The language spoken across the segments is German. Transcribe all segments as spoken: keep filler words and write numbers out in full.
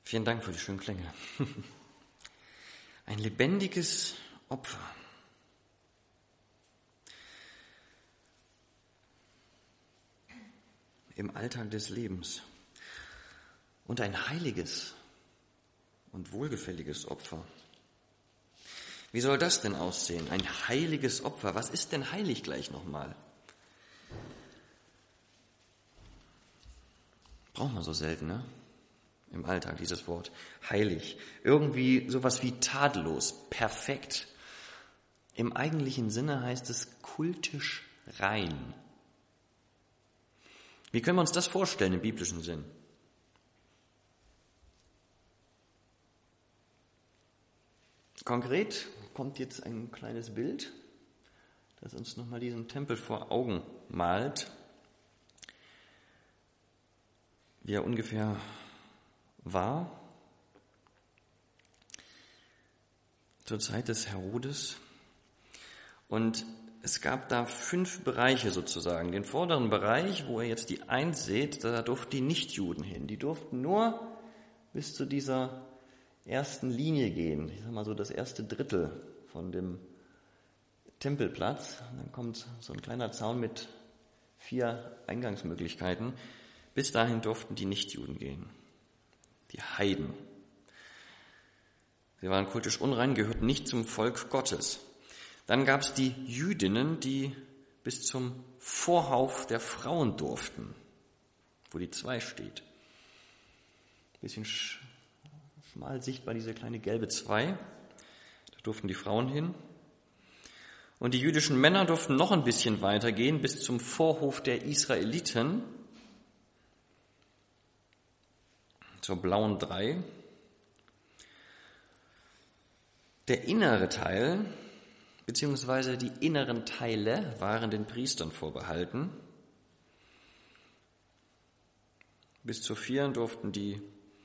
Vielen Dank für die schönen Klänge. Ein lebendiges Opfer. Im Alltag des Lebens. Und ein heiliges und wohlgefälliges Opfer. Wie soll das denn aussehen? Ein heiliges Opfer. Was ist denn heilig gleich nochmal? Braucht man so selten, ne? Im Alltag dieses Wort. Heilig. Irgendwie sowas wie tadellos, perfekt. Im eigentlichen Sinne heißt es kultisch rein. Wie können wir uns das vorstellen im biblischen Sinn? Konkret kommt jetzt ein kleines Bild, das uns nochmal diesen Tempel vor Augen malt, wie er ungefähr war zur Zeit des Herodes. Und es gab da fünf Bereiche sozusagen. Den vorderen Bereich, wo ihr jetzt die Eins seht, da durften die Nichtjuden hin. Die durften nur bis zu dieser ersten Linie gehen. Ich sag mal so das erste Drittel von dem Tempelplatz. Und dann kommt so ein kleiner Zaun mit vier Eingangsmöglichkeiten. Bis dahin durften die Nichtjuden gehen. Die Heiden. Sie waren kultisch unrein, gehörten nicht zum Volk Gottes. Dann gab es die Jüdinnen, die bis zum Vorhof der Frauen durften, wo die zwei steht. Bisschen schmal sichtbar diese kleine gelbe zwei. Da durften die Frauen hin. Und die jüdischen Männer durften noch ein bisschen weitergehen, bis zum Vorhof der Israeliten, zur blauen drei. Der innere Teil, beziehungsweise die inneren Teile, waren den Priestern vorbehalten. Bis zur vier durften die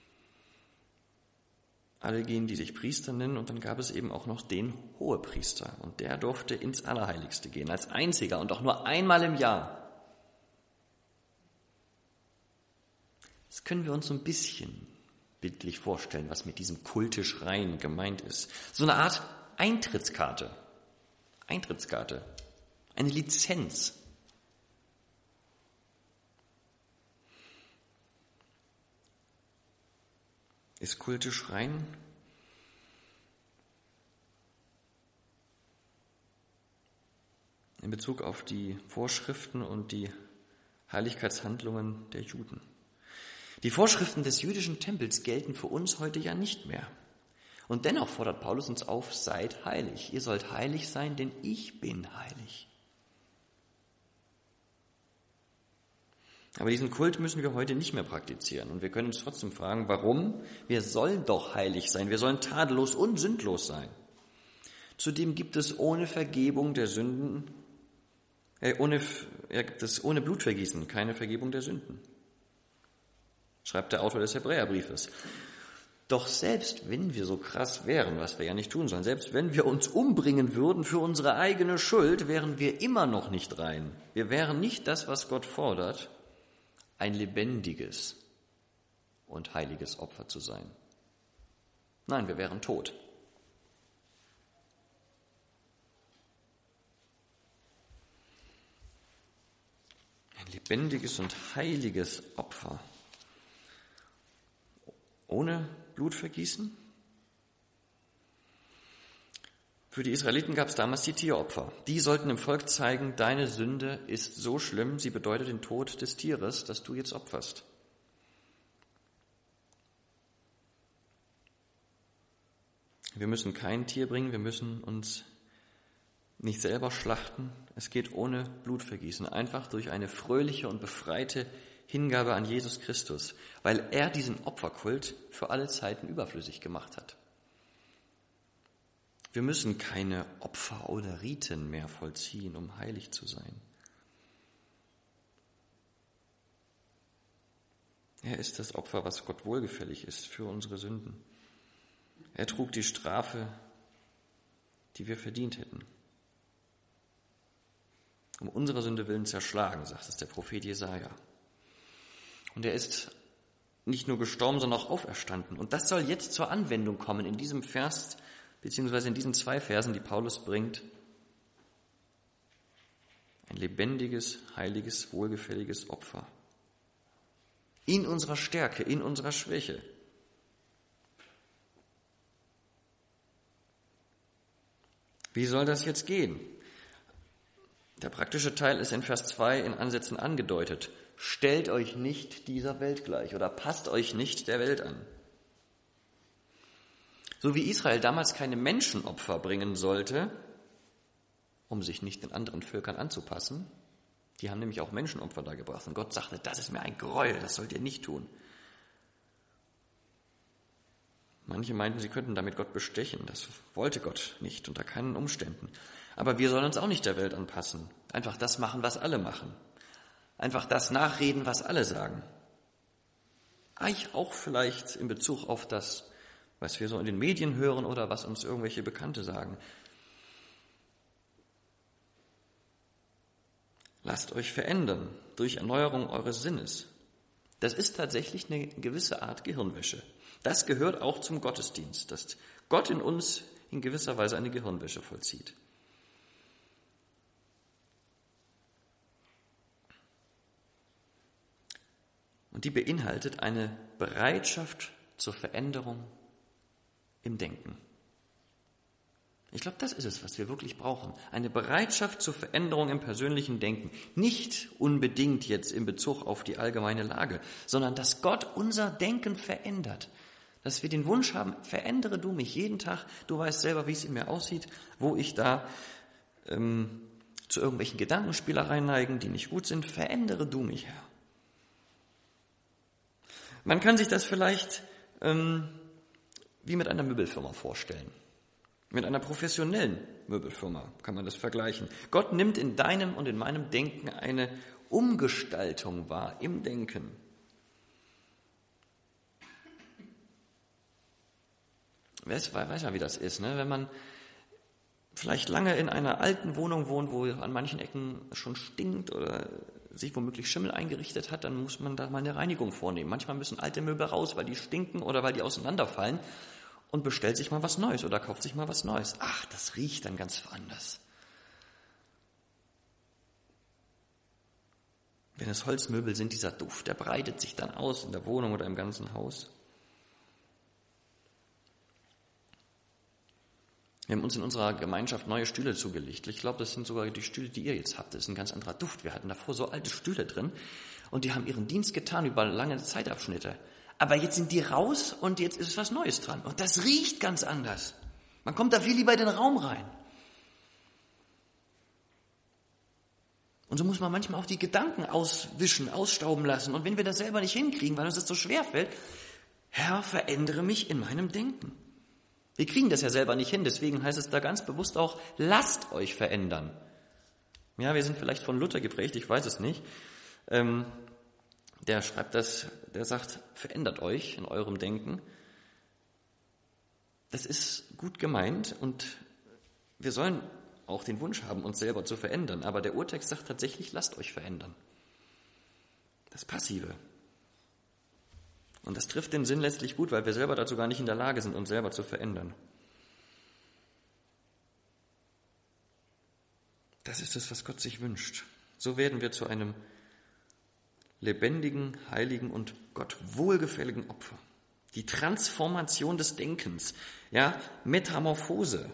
alle gehen, die sich Priester nennen, und dann gab es eben auch noch den Hohepriester, und der durfte ins Allerheiligste gehen, als einziger und auch nur einmal im Jahr. Das können wir uns so ein bisschen bildlich vorstellen, was mit diesem kultisch rein gemeint ist. So eine Art Eintrittskarte. Eintrittskarte. Eine Lizenz. Ist kultisch rein? In Bezug auf die Vorschriften und die Heiligkeitshandlungen der Juden. Die Vorschriften des jüdischen Tempels gelten für uns heute ja nicht mehr. Und dennoch fordert Paulus uns auf, seid heilig. Ihr sollt heilig sein, denn ich bin heilig. Aber diesen Kult müssen wir heute nicht mehr praktizieren. Und wir können uns trotzdem fragen, warum? Wir sollen doch heilig sein. Wir sollen tadellos und sündlos sein. Zudem gibt es ohne Vergebung der Sünden, äh, ohne, äh, gibt es ohne Blutvergießen keine Vergebung der Sünden. Schreibt der Autor des Hebräerbriefes. Doch selbst wenn wir so krass wären, was wir ja nicht tun sollen, selbst wenn wir uns umbringen würden für unsere eigene Schuld, wären wir immer noch nicht rein. Wir wären nicht das, was Gott fordert, ein lebendiges und heiliges Opfer zu sein. Nein, wir wären tot. Ein lebendiges und heiliges Opfer. Ohne Blutvergießen? Für die Israeliten gab es damals die Tieropfer. Die sollten dem Volk zeigen, deine Sünde ist so schlimm, sie bedeutet den Tod des Tieres, das du jetzt opferst. Wir müssen kein Tier bringen, wir müssen uns nicht selber schlachten. Es geht ohne Blutvergießen, einfach durch eine fröhliche und befreite Hingabe an Jesus Christus, weil er diesen Opferkult für alle Zeiten überflüssig gemacht hat. Wir müssen keine Opfer oder Riten mehr vollziehen, um heilig zu sein. Er ist das Opfer, was Gott wohlgefällig ist für unsere Sünden. Er trug die Strafe, die wir verdient hätten. Um unserer Sünde willen zerschlagen, sagt es der Prophet Jesaja. Und er ist nicht nur gestorben, sondern auch auferstanden. Und das soll jetzt zur Anwendung kommen in diesem Vers, beziehungsweise in diesen zwei Versen, die Paulus bringt. Ein lebendiges, heiliges, wohlgefälliges Opfer. In unserer Stärke, in unserer Schwäche. Wie soll das jetzt gehen? Der praktische Teil ist in Vers zwei in Ansätzen angedeutet. Stellt euch nicht dieser Welt gleich oder passt euch nicht der Welt an. So wie Israel damals keine Menschenopfer bringen sollte, um sich nicht den anderen Völkern anzupassen, die haben nämlich auch Menschenopfer da gebracht. Und Gott sagte, das ist mir ein Gräuel, das sollt ihr nicht tun. Manche meinten, sie könnten damit Gott bestechen. Das wollte Gott nicht, unter keinen Umständen. Aber wir sollen uns auch nicht der Welt anpassen. Einfach das machen, was alle machen. Einfach das nachreden, was alle sagen. Eigentlich auch vielleicht in Bezug auf das, was wir so in den Medien hören oder was uns irgendwelche Bekannte sagen. Lasst euch verändern durch Erneuerung eures Sinnes. Das ist tatsächlich eine gewisse Art Gehirnwäsche. Das gehört auch zum Gottesdienst, dass Gott in uns in gewisser Weise eine Gehirnwäsche vollzieht. Und die beinhaltet eine Bereitschaft zur Veränderung im Denken. Ich glaube, das ist es, was wir wirklich brauchen. Eine Bereitschaft zur Veränderung im persönlichen Denken. Nicht unbedingt jetzt in Bezug auf die allgemeine Lage, sondern dass Gott unser Denken verändert. Dass wir den Wunsch haben, verändere du mich jeden Tag. Du weißt selber, wie es in mir aussieht, wo ich da ähm, zu irgendwelchen Gedankenspielereien neigen, die nicht gut sind. Verändere du mich, Herr. Man kann sich das vielleicht ähm, wie mit einer Möbelfirma vorstellen. Mit einer professionellen Möbelfirma kann man das vergleichen. Gott nimmt in deinem und in meinem Denken eine Umgestaltung wahr, im Denken. Weiß, weiß ja, wie das ist, ne? Wenn man vielleicht lange in einer alten Wohnung wohnt, wo an manchen Ecken schon stinkt oder sich womöglich Schimmel eingerichtet hat, dann muss man da mal eine Reinigung vornehmen. Manchmal müssen alte Möbel raus, weil die stinken oder weil die auseinanderfallen. Und bestellt sich mal was Neues oder kauft sich mal was Neues. Ach, das riecht dann ganz anders. Wenn es Holzmöbel sind, dieser Duft, der breitet sich dann aus in der Wohnung oder im ganzen Haus. Wir haben uns in unserer Gemeinschaft neue Stühle zugelegt. Ich glaube, das sind sogar die Stühle, die ihr jetzt habt. Das ist ein ganz anderer Duft. Wir hatten davor so alte Stühle drin und die haben ihren Dienst getan über lange Zeitabschnitte. Aber jetzt sind die raus und jetzt ist was Neues dran. Und das riecht ganz anders. Man kommt da viel lieber in den Raum rein. Und so muss man manchmal auch die Gedanken auswischen, ausstauben lassen. Und wenn wir das selber nicht hinkriegen, weil uns das so schwer fällt, Herr, verändere mich in meinem Denken. Wir kriegen das ja selber nicht hin, deswegen heißt es da ganz bewusst auch, lasst euch verändern. Ja, wir sind vielleicht von Luther geprägt, ich weiß es nicht. Ähm, der schreibt das, der sagt, verändert euch in eurem Denken. Das ist gut gemeint und wir sollen auch den Wunsch haben, uns selber zu verändern. Aber der Urtext sagt tatsächlich, lasst euch verändern. Das Passive. Und das trifft den Sinn letztlich gut, weil wir selber dazu gar nicht in der Lage sind, uns selber zu verändern. Das ist es, was Gott sich wünscht. So werden wir zu einem lebendigen, heiligen und Gott wohlgefälligen Opfer. Die Transformation des Denkens, ja, Metamorphose,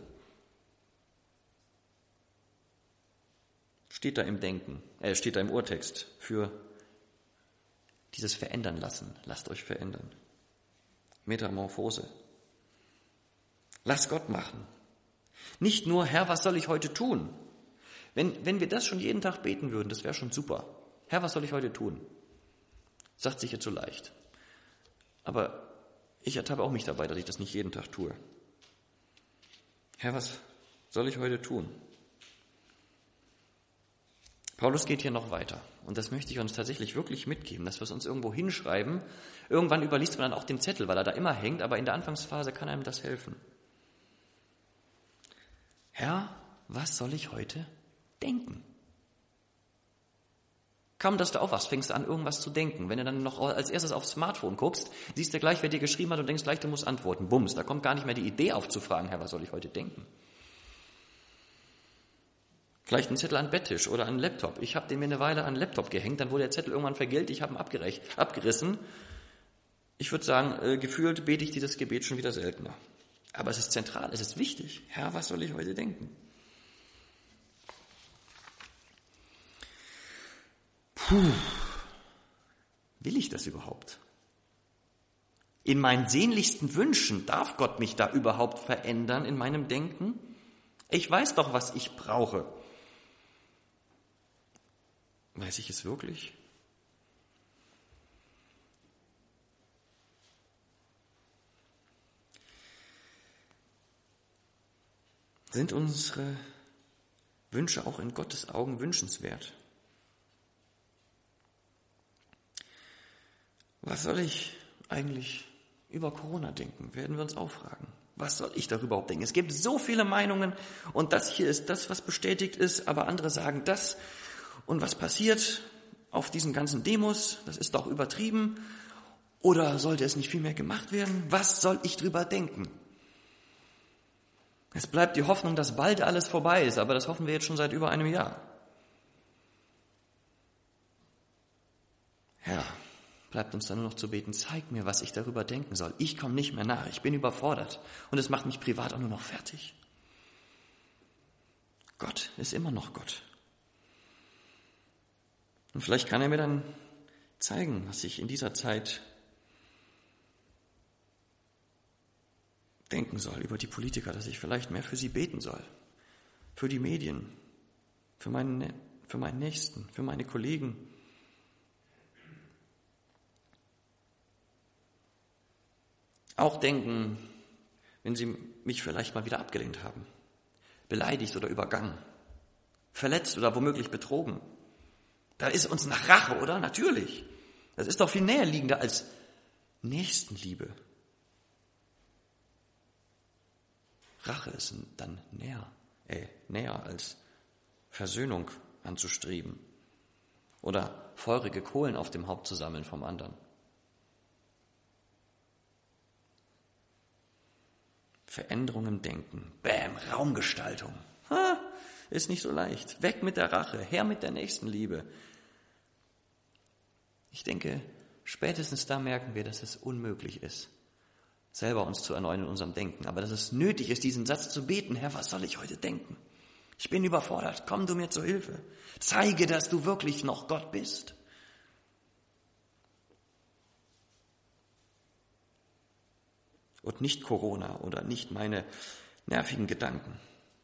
steht da im Denken, äh, steht da im Urtext für dieses Verändern lassen. Lasst euch verändern. Metamorphose. Lass Gott machen. Nicht nur, Herr, was soll ich heute tun? Wenn, wenn wir das schon jeden Tag beten würden, das wäre schon super. Herr, was soll ich heute tun? Sagt sich jetzt so leicht. Aber ich ertappe auch mich dabei, dass ich das nicht jeden Tag tue. Herr, was soll ich heute tun? Paulus geht hier noch weiter. Und das möchte ich uns tatsächlich wirklich mitgeben, dass wir es uns irgendwo hinschreiben. Irgendwann überliest man dann auch den Zettel, weil er da immer hängt, aber in der Anfangsphase kann einem das helfen. Herr, was soll ich heute denken? Kaum, dass du aufwachst, fängst du an, irgendwas zu denken. Wenn du dann noch als erstes aufs Smartphone guckst, siehst du gleich, wer dir geschrieben hat und denkst gleich, du musst antworten. Bums, da kommt gar nicht mehr die Idee auf zu fragen, Herr, was soll ich heute denken? Vielleicht ein Zettel an den Betttisch oder an den Laptop. Ich habe den mir eine Weile an den Laptop gehängt, dann wurde der Zettel irgendwann vergällt, ich habe ihn abgerecht, abgerissen. Ich würde sagen, äh, gefühlt bete ich dieses Gebet schon wieder seltener. Aber es ist zentral, es ist wichtig. Herr, was soll ich heute denken? Puh, will ich das überhaupt? In meinen sehnlichsten Wünschen darf Gott mich da überhaupt verändern in meinem Denken? Ich weiß doch, was ich brauche. Weiß ich es wirklich? Sind unsere Wünsche auch in Gottes Augen wünschenswert? Was soll ich eigentlich über Corona denken? Werden wir uns auch fragen. Was soll ich darüber überhaupt denken? Es gibt so viele Meinungen und das hier ist das, was bestätigt ist, aber andere sagen das. Und was passiert auf diesen ganzen Demos? Das ist doch übertrieben. Oder sollte es nicht viel mehr gemacht werden? Was soll ich drüber denken? Es bleibt die Hoffnung, dass bald alles vorbei ist, aber das hoffen wir jetzt schon seit über einem Jahr. Herr, bleibt uns dann nur noch zu beten, zeig mir, was ich darüber denken soll. Ich komme nicht mehr nach, ich bin überfordert und es macht mich privat auch nur noch fertig. Gott ist immer noch Gott. Und vielleicht kann er mir dann zeigen, was ich in dieser Zeit denken soll über die Politiker, dass ich vielleicht mehr für sie beten soll, für die Medien, für meinen, für meinen Nächsten, für meine Kollegen. Auch denken, wenn sie mich vielleicht mal wieder abgelehnt haben, beleidigt oder übergangen, verletzt oder womöglich betrogen. Da ist uns nach Rache, oder? Natürlich. Das ist doch viel näherliegender als Nächstenliebe. Rache ist dann näher, äh, näher als Versöhnung anzustreben oder feurige Kohlen auf dem Haupt zu sammeln vom anderen. Veränderung im Denken, Bäm, Raumgestaltung. Ha, ist nicht so leicht. Weg mit der Rache, her mit der Nächstenliebe. Ich denke, spätestens da merken wir, dass es unmöglich ist, selber uns zu erneuern in unserem Denken. Aber dass es nötig ist, diesen Satz zu beten, Herr, was soll ich heute denken? Ich bin überfordert, komm du mir zur Hilfe. Zeige, dass du wirklich noch Gott bist. Und nicht Corona oder nicht meine nervigen Gedanken.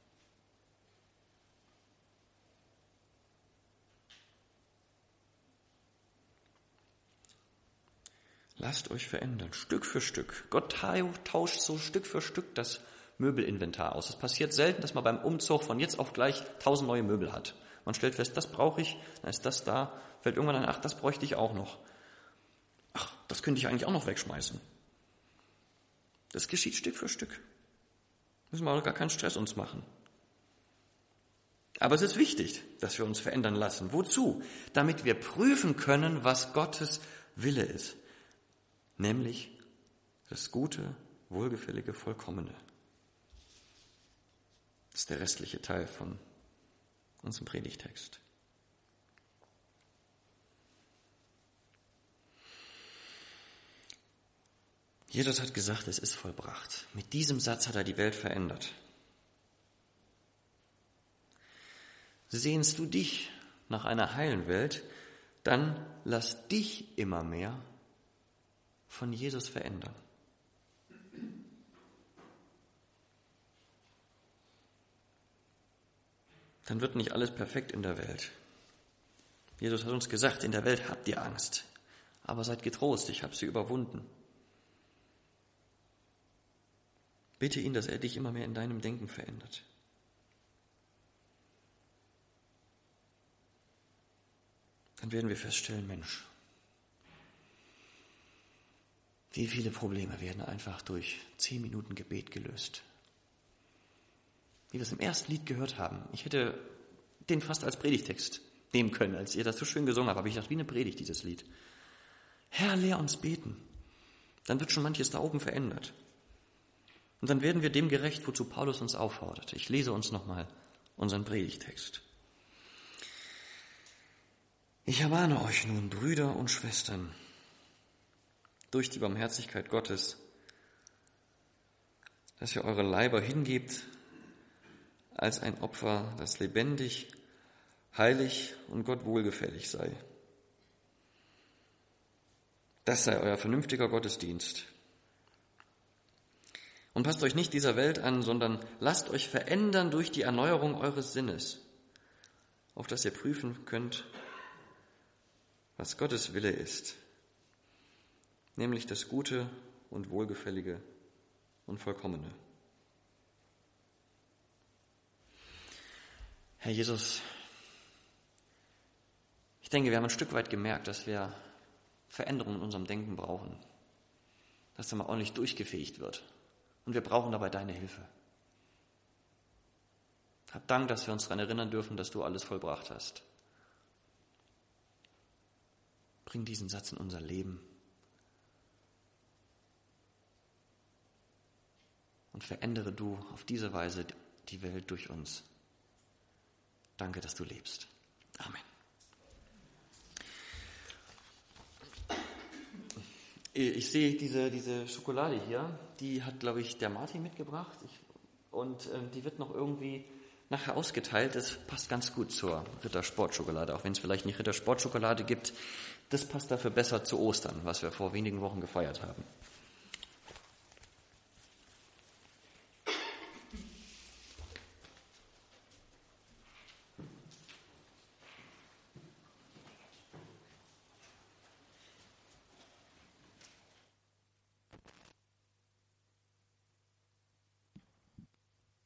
Lasst euch verändern, Stück für Stück. Gott tauscht so Stück für Stück das Möbelinventar aus. Es passiert selten, dass man beim Umzug von jetzt auf gleich tausend neue Möbel hat. Man stellt fest, das brauche ich, dann ist das da, fällt irgendwann an, ach, das bräuchte ich auch noch. Ach, das könnte ich eigentlich auch noch wegschmeißen. Das geschieht Stück für Stück. Müssen wir auch gar keinen Stress uns machen. Aber es ist wichtig, dass wir uns verändern lassen. Wozu? Damit wir prüfen können, was Gottes Wille ist. Nämlich das Gute, Wohlgefällige, Vollkommene. Das ist der restliche Teil von unserem Predigtext. Jesus hat gesagt, es ist vollbracht. Mit diesem Satz hat er die Welt verändert. Sehnst du dich nach einer heilen Welt, dann lass dich immer mehr von Jesus verändern. Dann wird nicht alles perfekt in der Welt. Jesus hat uns gesagt, in der Welt habt ihr Angst, aber seid getrost, ich habe sie überwunden. Bitte ihn, dass er dich immer mehr in deinem Denken verändert. Dann werden wir feststellen, Mensch, wie viele Probleme werden einfach durch zehn Minuten Gebet gelöst. Wie wir es im ersten Lied gehört haben. Ich hätte den fast als Predigtext nehmen können, als ihr das so schön gesungen habt. Aber ich dachte, wie eine Predigt, dieses Lied. Herr, lehr uns beten. Dann wird schon manches da oben verändert. Und dann werden wir dem gerecht, wozu Paulus uns auffordert. Ich lese uns nochmal unseren Predigtext. Ich ermahne euch nun, Brüder und Schwestern, durch die Barmherzigkeit Gottes, dass ihr eure Leiber hingebt als ein Opfer, das lebendig, heilig und Gott wohlgefällig sei. Das sei euer vernünftiger Gottesdienst. Und passt euch nicht dieser Welt an, sondern lasst euch verändern durch die Erneuerung eures Sinnes, auf dass ihr prüfen könnt, was Gottes Wille ist, nämlich das Gute und Wohlgefällige und Vollkommene. Herr Jesus, ich denke, wir haben ein Stück weit gemerkt, dass wir Veränderungen in unserem Denken brauchen, dass da mal ordentlich durchgefegt wird. Und wir brauchen dabei deine Hilfe. Hab Dank, dass wir uns daran erinnern dürfen, dass du alles vollbracht hast. Bring diesen Satz in unser Leben und verändere du auf diese Weise die Welt durch uns. Danke, dass du lebst. Amen. Ich sehe diese, diese Schokolade hier, die hat, glaube ich, der Martin mitgebracht. Ich, und äh, die wird noch irgendwie nachher ausgeteilt. Das passt ganz gut zur Rittersportschokolade, auch wenn es vielleicht nicht Rittersportschokolade gibt. Das passt dafür besser zu Ostern, was wir vor wenigen Wochen gefeiert haben.